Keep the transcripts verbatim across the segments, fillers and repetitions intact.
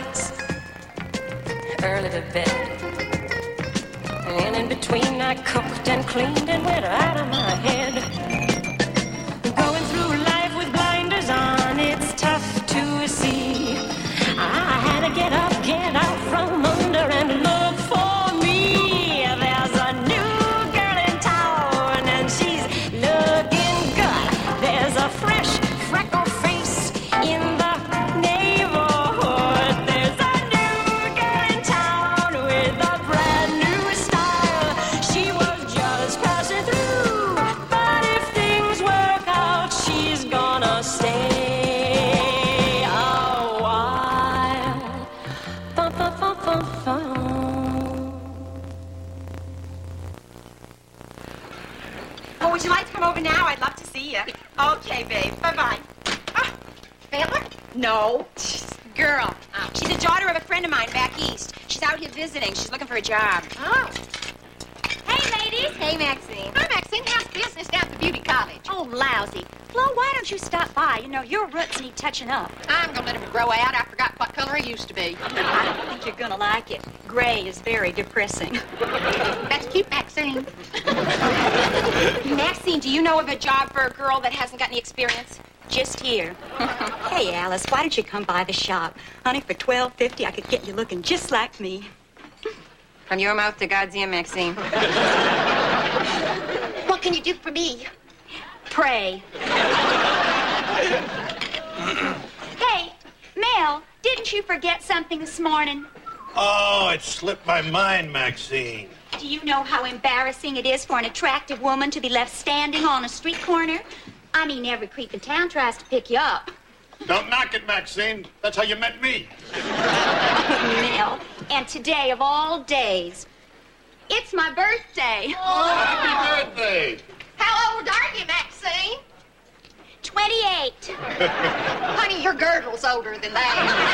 rise early to bed. And in between I cooked and cleaned and went out of my head. Going through life with blinders on, it's tough to see. I had to get up, get out from under and look for me. There's a new girl in town and she's looking good. There's a fresh freckle face in the neighborhood. There's a new girl in town with a brand new style. She was just passing through, but if things work out, she's gonna stay a while. Bum, bum, bum, bum, bum. Oh, would you like to come over now? I'd love to see you. Okay, babe. Bye-bye. Oh, Bella? No. Girl. Oh. She's a daughter of a friend of mine back east. She's out here visiting. She's looking for a job. Oh. Hey, ladies. Hey, Maxine. Hi, Maxine. How's business down at the beauty college? Oh, lousy. Flo, why don't you stop by? You know, your roots need touching up. I'm going to let him grow out. I forgot what color he used to be. I don't think you're going to like it. Gray is very depressing. That's cute, Maxine. Maxine, do you know of a job for a girl that hasn't got any experience? Just here. Hey, Alice, why don't you come by the shop? Honey, for twelve fifty, I could get you looking just like me. From your mouth to God's ear, Maxine. What can you do for me? Pray. Hey, Mel, didn't you forget something this morning? Oh, it slipped my mind, Maxine. Do you know how embarrassing it is for an attractive woman to be left standing on a street corner? I mean, every creep in town tries to pick you up. Don't knock it, Maxine. That's how you met me. Mel, and today of all days, it's my birthday. Oh, happy birthday. How old are you, Maxine? twenty-eight. Honey, your girdle's older than that.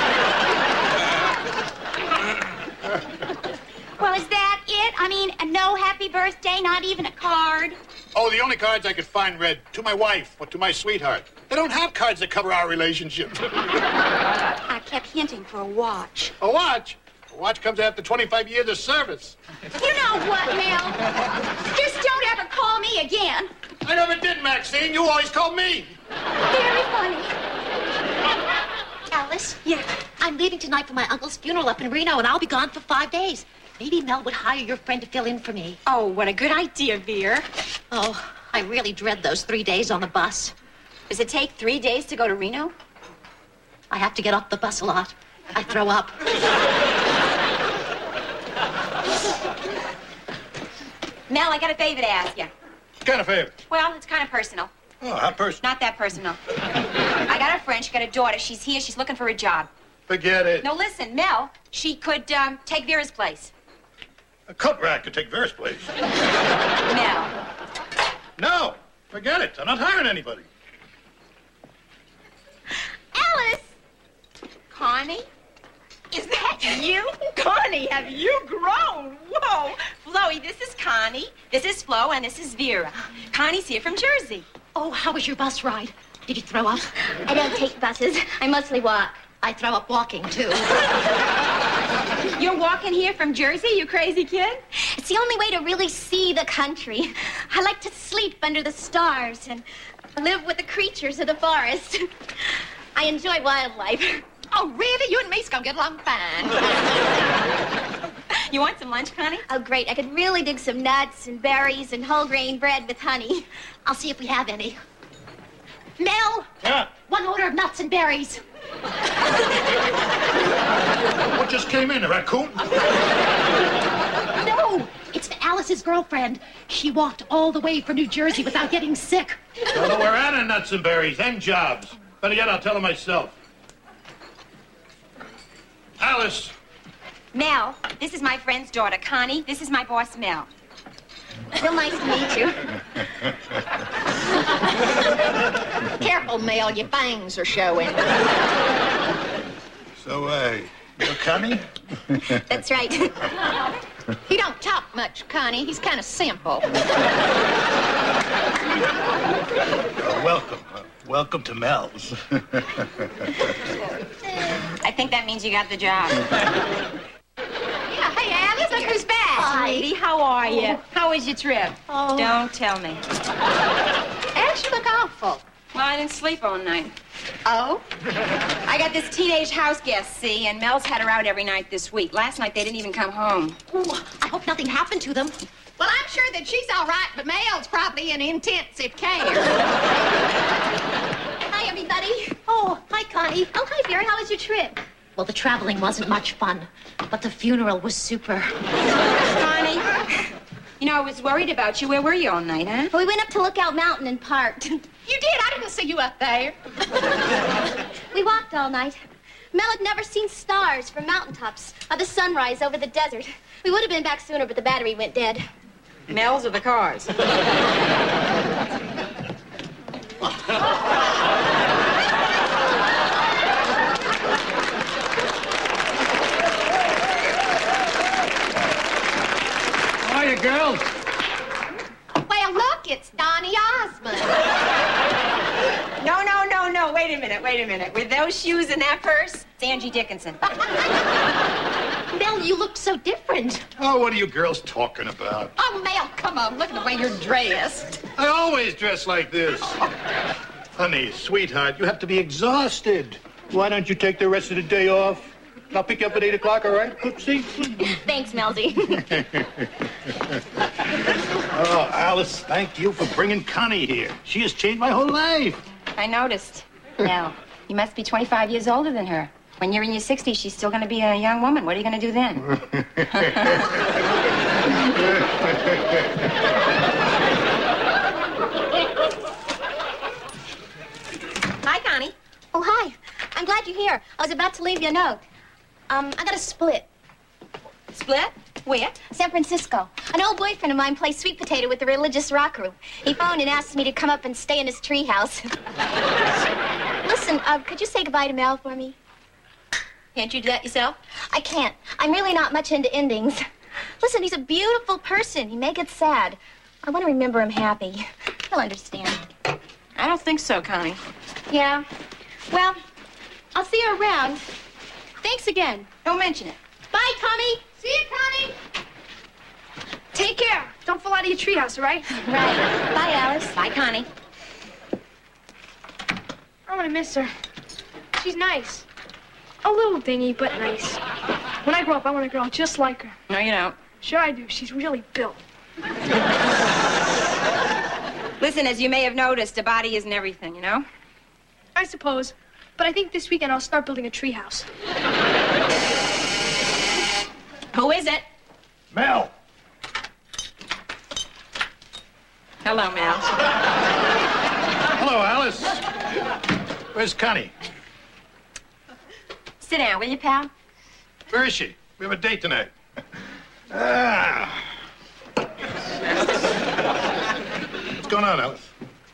Well, is that it? I mean, no happy birthday, not even a card? Oh, the only cards I could find read, to my wife or to my sweetheart. They don't have cards that cover our relationship. I kept hinting for a watch. A watch? A watch comes after twenty-five years of service. You know what, Mel? Just don't ever call me again. I never did, Maxine. You always called me. Very funny. Alice? Yeah. I'm leaving tonight for my uncle's funeral up in Reno, and I'll be gone for five days. Maybe Mel would hire your friend to fill in for me. Oh, what a good idea, Veer. Oh, I really dread those three days on the bus. Does it take three days to go to Reno? I have to get off the bus a lot. I throw up. Mel, I got a favor to ask you. What kind of favor? Well, it's kind of personal. Oh, how personal? Not that personal. I got a friend. She got a daughter. She's here. She's looking for a job. Forget it. No, listen, Mel. She could um, take Vera's place. A coat rack could take Vera's place. Mel. No, forget it. I'm not hiring anybody. Alice! Connie? Is that you? Connie, have you grown? Whoa. Floey, this is Connie. This is Flo, and this is Vera. Connie's here from Jersey. Oh, how was your bus ride? Did you throw up? I don't take buses. I mostly walk. I throw up walking, too. You're walking here from Jersey, you crazy kid? It's the only way to really see the country. I like to sleep under the stars and live with the creatures of the forest. I enjoy wildlife. Oh, really? You and me's gonna get along fine. You want some lunch, Connie? Oh, great. I could really dig some nuts and berries and whole grain bread with honey. I'll see if we have any. Mel! Yeah? One order of nuts and berries. What just came in, a raccoon? No, it's Alice's girlfriend. She walked all the way from New Jersey without getting sick. Tell her we're out of nuts and berries and jobs. Better yet, I'll tell her myself. Alice. Mel, this is my friend's daughter, Connie. This is my boss, Mel. Real nice to meet you. Careful, Mel, your fangs are showing. So, uh, you're Connie? That's right. He don't talk much, Connie. He's kind of simple. Uh, welcome. Uh, welcome to Mel's. I think that means you got the job. Yeah, hey, Alice, look who's back. Hi. Sweetie, how are you? How was your trip? Oh. Don't tell me. Alice, you look awful. Well, I didn't sleep all night. Oh? I got this teenage house guest, see, and Mel's had her out every night this week. Last night, they didn't even come home. Oh, I hope nothing happened to them. Well, I'm sure that she's all right, but Mel's probably in intensive care. Hi, everybody. Oh, hi, Connie. Oh, hi, Vera. How was your trip? Well, the traveling wasn't much fun, but the funeral was super. Connie, you know, I was worried about you. Where were you all night, huh? Well, we went up to Lookout Mountain and parked. You did? I didn't see you up there. We walked all night. Mel had never seen stars from mountaintops or the sunrise over the desert. We would have been back sooner, but the battery went dead. Mel's or the cars? How are you, girls? Well, look, it's Donny Osmond. No, no, no, no. Wait a minute, wait a minute. With those shoes and that purse, it's Angie Dickinson. Mel, you look so different. Oh, what are you girls talking about? Oh, Mel, come on. Look at the way you're dressed. I always dress like this. Honey, sweetheart, you have to be exhausted. Why don't you take the rest of the day off? I'll pick you up at eight o'clock, all right, Oopsie? Thanks, Melzy. Oh, Alice, thank you for bringing Connie here. She has changed my whole life. I noticed. Now, you must be twenty-five years older than her. When you're in your sixties, she's still going to be a young woman. What are you going to do then? Hi, Connie. Oh, hi. I'm glad you're here. I was about to leave you a note. Um, I got a split. Split? Where? San Francisco. An old boyfriend of mine plays sweet potato with the religious rock group. He phoned and asked me to come up and stay in his treehouse. Listen, uh, could you say goodbye to Mel for me? Can't you do that yourself? I can't. I'm really not much into endings. Listen, he's a beautiful person. He may get sad. I want to remember him happy. He'll understand. I don't think so, Connie. Yeah. Well, I'll see you around. Thanks again. Don't mention it. Bye, Connie. See you, Connie. Take care. Don't fall out of your treehouse, all right? Right. Bye, Alice. Bye, Connie. I'm gonna miss her. She's nice. A little dingy, but nice. When I grow up, I want a girl just like her. No, you don't. Sure I do. She's really built. Listen, as you may have noticed, a body isn't everything, you know? I suppose. But I think this weekend I'll start building a treehouse. Who is it? Mel. Hello, Mel. Hello, Alice. Where's Connie? Sit down, will you, pal? Where is she? We have a date tonight. Ah. What's going on, Alice?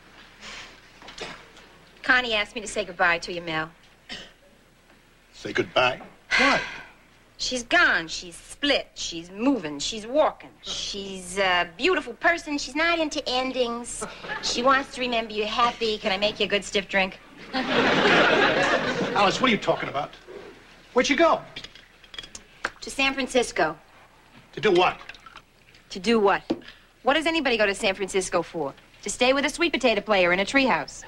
Connie asked me to say goodbye to you, Mel. Say goodbye? Why? She's gone. She's split. She's moving. She's walking. She's a beautiful person. She's not into endings. She wants to remember you happy. Can I make you a good stiff drink? Alice, what are you talking about? Where'd you go? To San Francisco. To do what? To do what? What does anybody go to San Francisco for? To stay with a sweet potato player in a treehouse.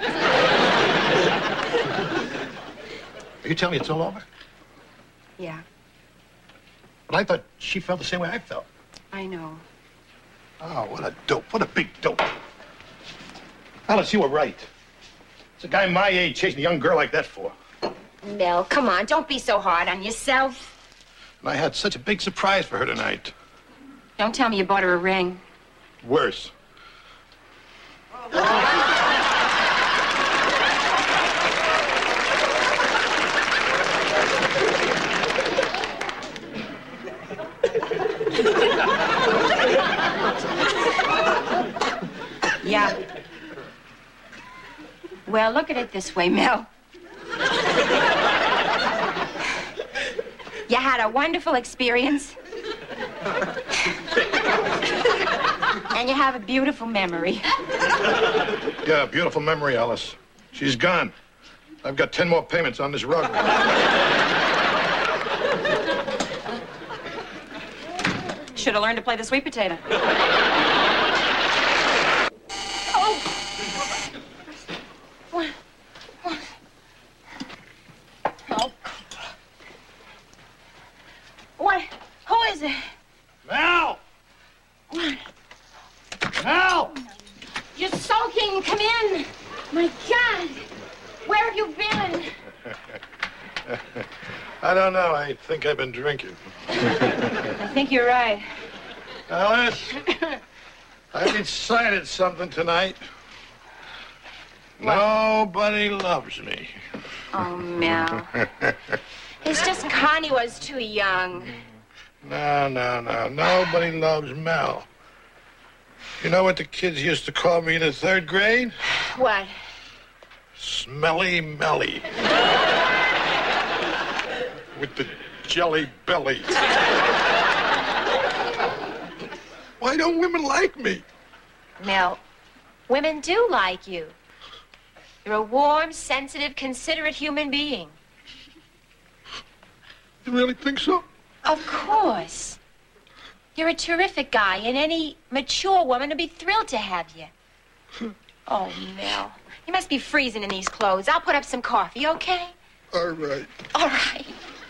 Are you telling me it's all over? Yeah, But I thought she felt the same way I felt. I know. Oh, what a dope. What a big dope. Alice, you were right. It's a guy my age chasing a young girl like that for. Mel, come on. Don't be so hard on yourself. And I had such a big surprise for her tonight. Don't tell me you bought her a ring. Worse. Yeah. Well, look at it this way, Mel. You had a wonderful experience. And you have a beautiful memory. Yeah, beautiful memory, Alice. She's gone. I've got ten more payments on this rug. Should have learned to play the sweet potato. Oh! What? What? Oh. What? Who is it? Mel! What? Mel! You're soaking. Come in. My God. Where have you been? I don't know. I think I've been drinking. I think you're right. Alice, I decided something tonight. What? Nobody loves me. Oh, Mel. It's just Connie was too young. No, no, no. Nobody loves Mel. You know what the kids used to call me in the third grade? What? Smelly Melly. With the jelly belly. Why don't women like me? Mel, women do like you. You're a warm, sensitive, considerate human being. You really think so? Of course. You're a terrific guy, and any mature woman would be thrilled to have you. Oh, Mel, you must be freezing in these clothes. I'll put up some coffee, okay? All right. All right.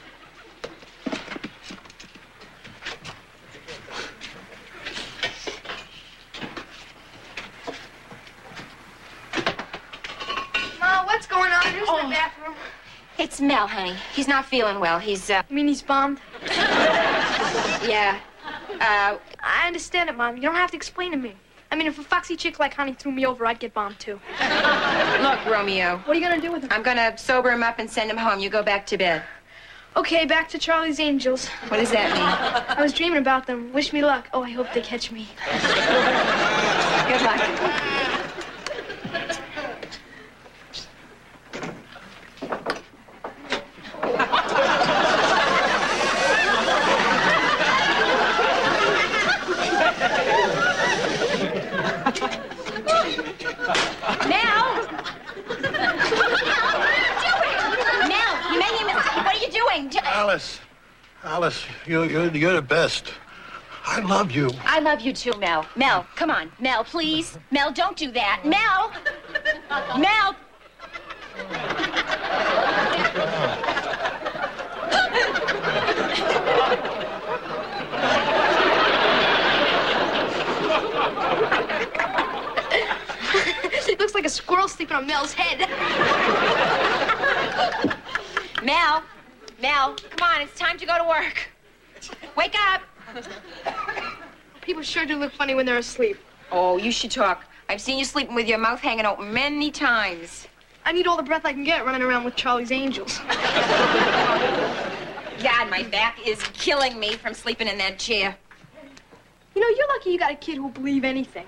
Ma, what's going on? Who's in the bathroom? It's Mel, honey. He's not feeling well. He's, uh... You mean he's bummed? yeah. Uh... I understand it, Mom. You don't have to explain to me. I mean, if a foxy chick like Connie threw me over, I'd get bombed, too. Look, Romeo. What are you going to do with him? I'm going to sober him up and send him home. You go back to bed. Okay, back to Charlie's Angels. What does that mean? I was dreaming about them. Wish me luck. Oh, I hope they catch me. Good luck. Alice, Alice, you, you're, you're the best. I love you. I love you too, Mel. Mel, come on. Mel, please. Mel, don't do that. Mel! Mel! It looks like a squirrel sleeping on Mel's head. Mel! Mel, come on, it's time to go to work. Wake up. People sure do look funny when they're asleep. Oh, you should talk. I've seen you sleeping with your mouth hanging open many times. I need all the breath I can get running around with Charlie's Angels. God, my back is killing me from sleeping in that chair. You know, you're lucky you got a kid who'll believe anything.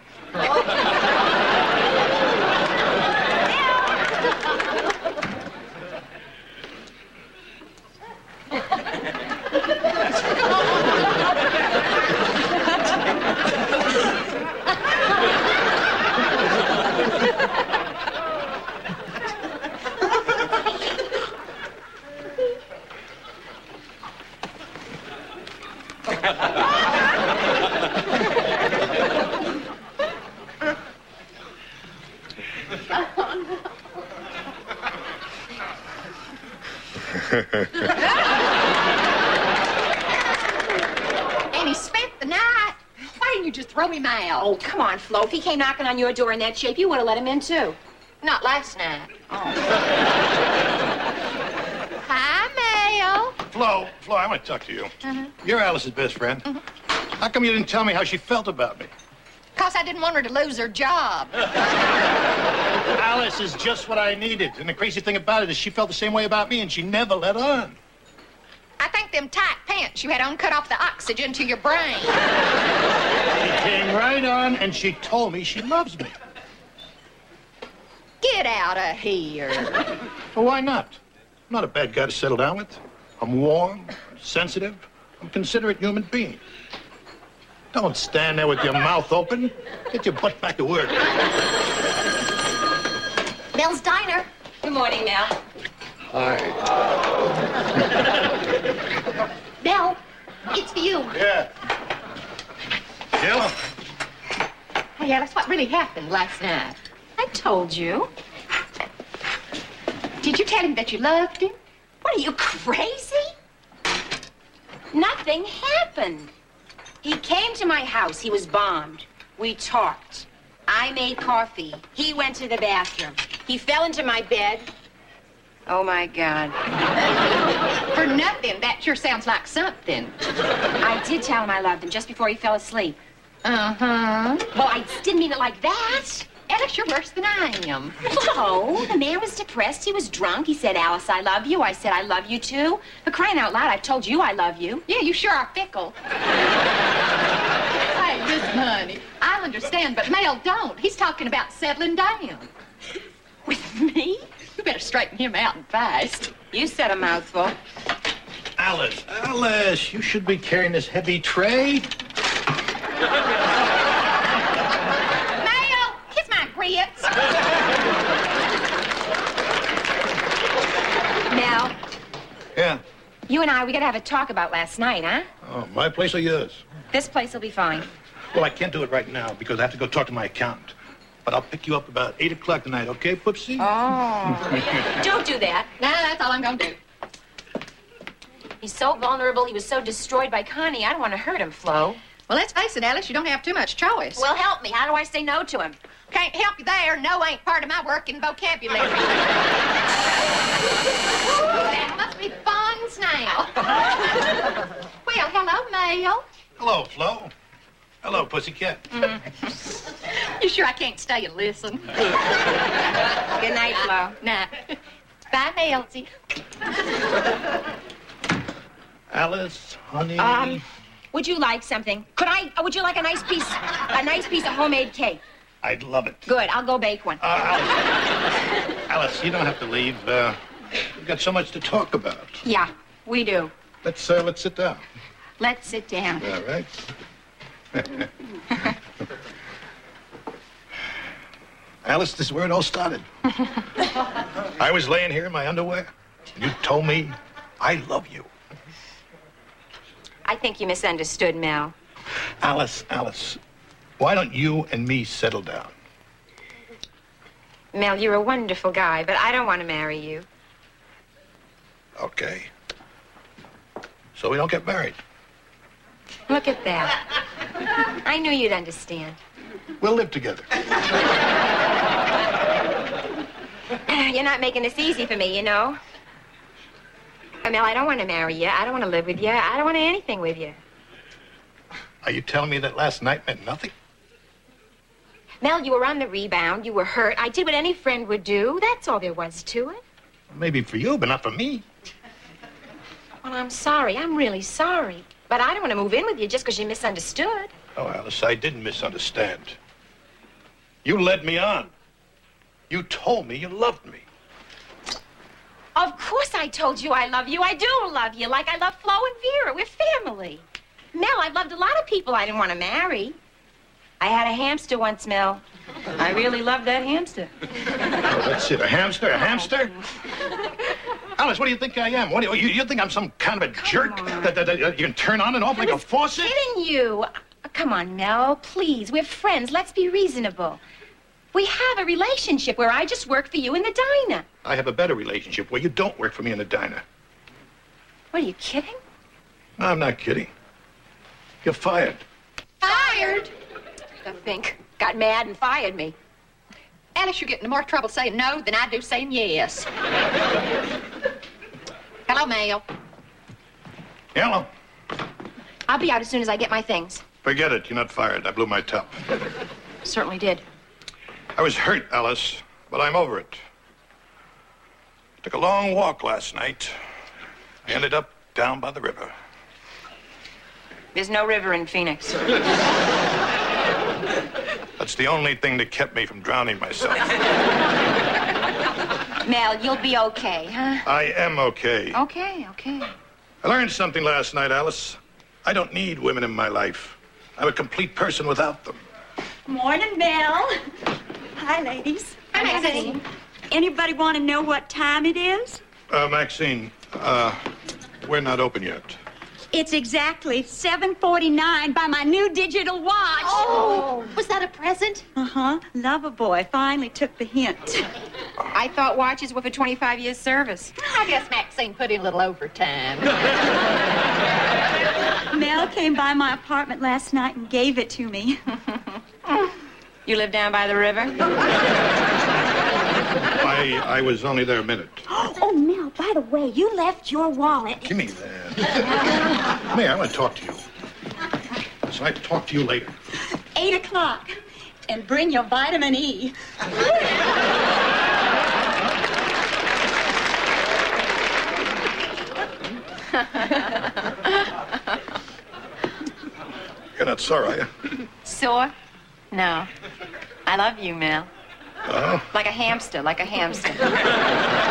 And he spent the night. Why didn't you just throw him out? Oh, come on, Flo. If he came knocking on your door in that shape, you would have let him in, too. Not last night. Oh. Hi, Mel. Flo, Flo, I want to talk to you. Uh-huh. You're Alice's best friend. Uh-huh. How come you didn't tell me how she felt about me? Because I didn't want her to lose her job. Alice is just what I needed. And the crazy thing about it is she felt the same way about me, and she never let on. I think them tight pants you had on cut off the oxygen to your brain. She came right on, and she told me she loves me. Get out of here. Well, why not? I'm not a bad guy to settle down with. I'm warm, sensitive. I'm a considerate human being. Don't stand there with your mouth open. Get your butt back to work. Mel's Diner. Good morning, Mel. Hi. really happened last night? I told you. Did you tell him that you loved him? What, are you crazy? Nothing happened. He came to my house. He was bombed. We talked. I made coffee. He went to the bathroom. He fell into my bed. Oh, my God. For nothing. That sure sounds like something. I did tell him I loved him just before he fell asleep. Uh-huh. Well, I didn't mean it like that. Alice, you're worse than I am. No, the man was depressed. He was drunk. He said, Alice, I love you. I said, I love you, too. For crying out loud, I've told you I love you. Yeah, you sure are fickle. Hey, listen, honey. I understand, but Mel don't. He's talking about settling down. With me? You better straighten him out and fast. You said a mouthful. Alice, Alice, you should be carrying this heavy tray. Mel, kiss my grits. Mel, Yeah. you and I, we gotta have a talk about last night, huh? Oh, my place or yours? This place will be fine. Well, I can't do it right now because I have to go talk to my accountant. But I'll pick you up about eight o'clock tonight, okay, Poopsie? Oh. Don't do that. Nah, that's all I'm gonna do. He's so vulnerable. He was so destroyed by Connie. I don't want to hurt him, Flo. Well, let's face it, Alice, you don't have too much choice. Well, help me. How do I say no to him? Can't help you there. No ain't part of my working vocabulary. That must be funds now. Well, hello, Mel. Hello, Flo. Hello, pussycat. Mm. You sure I can't stay and listen? Good night, Flo. Nah. Bye, Elsie. Alice, honey. Um, would you like something? Could I, uh, would you like a nice piece, a nice piece of homemade cake? I'd love it. Good, I'll go bake one. Uh, Alice, Alice, you don't have to leave. Uh, we've got so much to talk about. Yeah, we do. Let's, uh, let's sit down. Let's sit down. All right. Alice, this is where it all started. I was laying here in my underwear, and you told me I love you. I think you misunderstood, Mel. Alice, Alice, why don't you and me settle down? Mel, you're a wonderful guy, but I don't want to marry you. Okay. So we don't get married. Look at that. I knew you'd understand. We'll live together. You're not making this easy for me, you know. Mel, I don't want to marry you. I don't want to live with you. I don't want anything with you. Are you telling me that last night meant nothing? Mel, you were on the rebound. You were hurt. I did what any friend would do. That's all there was to it. Maybe for you, but not for me. Well, I'm sorry. I'm really sorry. But I don't want to move in with you just because you misunderstood. Oh, Alice, I didn't misunderstand. You led me on. You told me you loved me. Of course I told you I love you. I do love you, like I love Flo and Vera. We're family. Mel, I've loved a lot of people I didn't want to marry. I had a hamster once, Mel. I really loved that hamster. Oh, that's it. A hamster? A hamster? Alice, what do you think I am? What do you, you think I'm some kind of a jerk that, that, that you can turn on and off like a faucet? I'm kidding you. Uh, Come on, Mel, please. We're friends. Let's be reasonable. We have a relationship where I just work for you in the diner. I have a better relationship where you don't work for me in the diner. What, are you kidding? No, I'm not kidding. You're fired. Fired? I think. Got mad and fired me. Alice, you're getting in more trouble saying no than I do saying yes. Hello, Mel. Hello. I'll be out as soon as I get my things. Forget it. You're not fired. I blew my top. Certainly did. I was hurt, Alice, but I'm over it. Took a long walk last night. I ended up down by the river. There's no river in Phoenix. That's the only thing that kept me from drowning myself. Mel, you'll be okay, huh? I am okay. Okay, okay. I learned something last night, Alice. I don't need women in my life. I'm a complete person without them. Morning, Mel. Hi, ladies. Hi, Maxine. Anybody want to know what time it is? Uh, Maxine, uh, we're not open yet. It's exactly seven forty-nine by my new digital watch. Oh, was that a present? Uh-huh. Lover boy finally took the hint. I thought watches were for twenty-five years service. I guess Maxine put in a little overtime. Mel came by my apartment last night and gave it to me. You live down by the river? I, I was only there a minute. Oh, Mel, by the way, you left your wallet. Give me that. May, I want to talk to you. So I talk to you later. Eight o'clock. And bring your vitamin E. You're not sore, are you? Sore? No. I love you, Mel. Oh? Like a hamster, like a hamster.